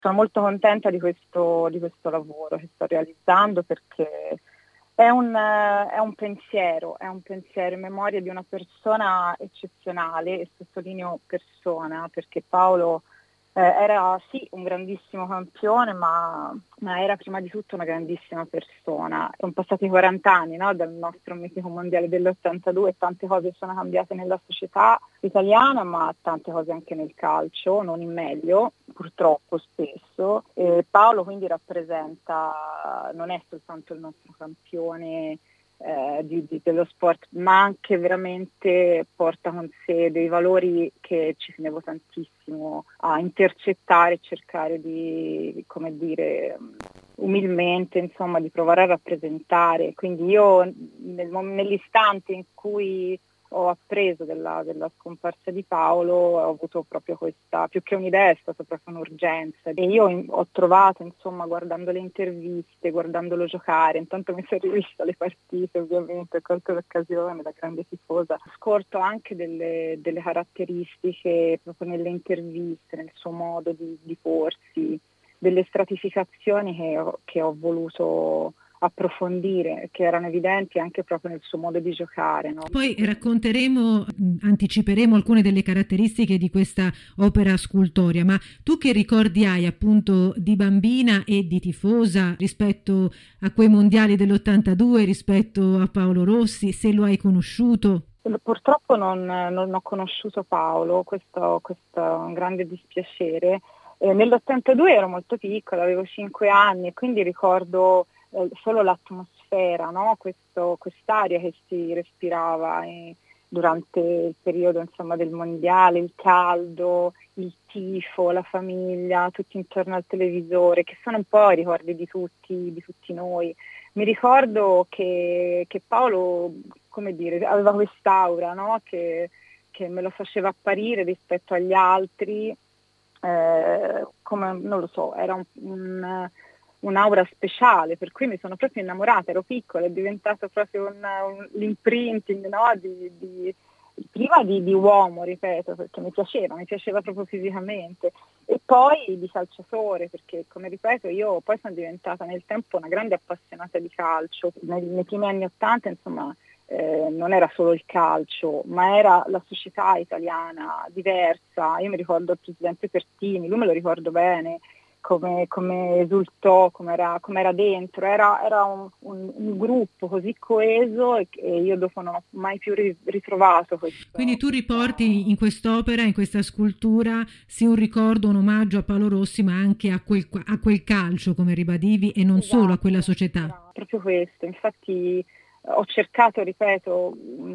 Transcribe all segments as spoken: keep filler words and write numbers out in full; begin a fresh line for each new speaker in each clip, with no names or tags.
Sono molto contenta di questo, di questo lavoro che sto realizzando, perché è un, è un pensiero, è un pensiero in memoria di una persona eccezionale, e sottolineo persona, perché Paolo eh, era sì un grandissimo campione, ma, ma era prima di tutto una grandissima persona. Sono passati quaranta anni, no, dal nostro mitico mondiale dell'ottantadue, e tante cose sono cambiate nella società italiana, ma tante cose anche nel calcio, non in meglio, purtroppo spesso. E Paolo quindi rappresenta, non è soltanto il nostro campione eh, di, di, dello sport, ma anche veramente porta con sé dei valori che ci tenevo tantissimo a intercettare e cercare di, come dire, umilmente, insomma, di provare a rappresentare. Quindi io nel, nell'istante in cui ho appreso della, della scomparsa di Paolo, ho avuto proprio questa, più che un'idea, è stata proprio un'urgenza. E io in, ho trovato, insomma, guardando le interviste, guardandolo giocare, intanto mi sono rivista le partite, ovviamente, ho colto l'occasione da grande tifosa. Ho scorto anche delle, delle caratteristiche proprio nelle interviste, nel suo modo di, di porsi, delle stratificazioni che ho, che ho voluto approfondire, che erano evidenti anche proprio nel suo modo di giocare, no?
Poi racconteremo, anticiperemo alcune delle caratteristiche di questa opera scultorea, ma tu che ricordi hai appunto di bambina e di tifosa rispetto a quei mondiali dell'ottantadue, rispetto a Paolo Rossi, se lo hai conosciuto?
Purtroppo non, non ho conosciuto Paolo, questo, questo è un grande dispiacere. Eh, nell'ottantadue ero molto piccola, avevo cinque anni, e quindi ricordo eh, solo l'atmosfera, no? Questo, quest'aria che si respirava eh, durante il periodo, insomma, del mondiale, il caldo, il tifo, la famiglia, tutti intorno al televisore, che sono un po' i ricordi di tutti, di tutti noi. Mi ricordo che, che Paolo, come dire, aveva quest'aura, no? che, che me lo faceva apparire rispetto agli altri, eh, come, non lo so, era un, un, un'aura speciale, per cui mi sono proprio innamorata, ero piccola, è diventato proprio un, un, l'imprinting, no? di, di, prima di, di uomo, ripeto, perché mi piaceva, mi piaceva proprio fisicamente, e poi di calciatore, perché, come ripeto, io poi sono diventata nel tempo una grande appassionata di calcio. Nei, nei primi anni Ottanta, insomma, eh, non era solo il calcio, ma era la società italiana diversa. Io mi ricordo il presidente Pertini, lui me lo ricordo bene, come, come esultò, come era, come era dentro, era, era un, un, un gruppo così coeso, e, e io dopo non ho mai più ritrovato questo.
Quindi tu riporti in quest'opera, in questa scultura, sì un ricordo, un omaggio a Paolo Rossi, ma anche a quel, a quel calcio, come ribadivi, e non
Esatto,
solo a quella società.
era proprio questo, infatti ho cercato, ripeto,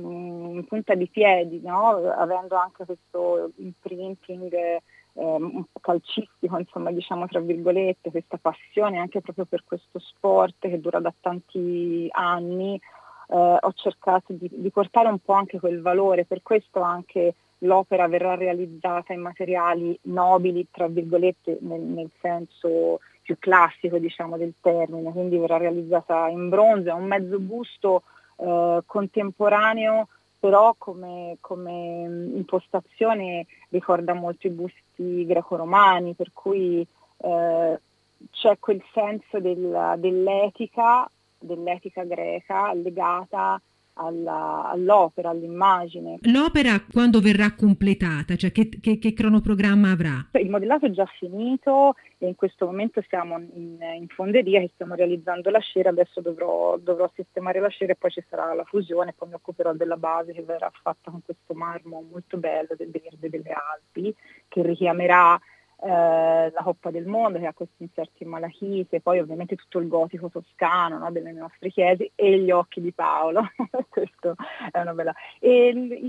in punta di piedi, no? Avendo anche questo imprinting eh, un po' calcistico, insomma, diciamo tra virgolette, questa passione anche proprio per questo sport che dura da tanti anni, eh, ho cercato di, di portare un po' anche quel valore, per questo anche l'opera verrà realizzata in materiali nobili, tra virgolette, nel, nel senso più classico, diciamo, del termine, quindi verrà realizzata in bronzo, è un mezzo busto eh, contemporaneo, però come, come impostazione ricorda molto i busti greco-romani, per cui eh, c'è quel senso del, dell'etica, dell'etica greca legata alla, all'opera, all'immagine.
L'opera quando verrà completata, cioè che, che, che cronoprogramma avrà?
Il modellato è già finito e in questo momento siamo in, in fonderia che stiamo realizzando la scera, adesso dovrò, dovrò sistemare la scera e poi ci sarà la fusione, poi mi occuperò della base che verrà fatta con questo marmo molto bello del verde delle Alpi, che richiamerà eh, la Coppa del Mondo, che ha questi inserti in malachite, poi ovviamente tutto il gotico toscano, no, delle nostre chiese, e gli occhi di Paolo. Questo è una bella. E i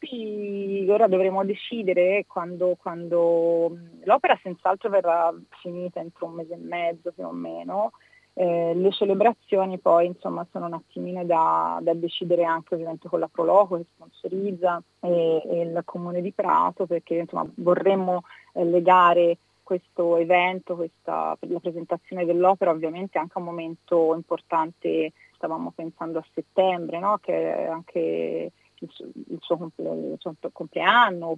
tempi ora dovremo decidere quando, quando l'opera senz'altro verrà finita entro un mese e mezzo più o meno. Eh, le celebrazioni poi insomma sono un attimino da, da decidere anche ovviamente con la Proloco che sponsorizza e, e il Comune di Prato, perché insomma vorremmo eh, legare questo evento, questa, per la presentazione dell'opera ovviamente anche a un momento importante. Stavamo pensando a settembre, no? Che è anche il suo, il suo, comple- il suo compleanno,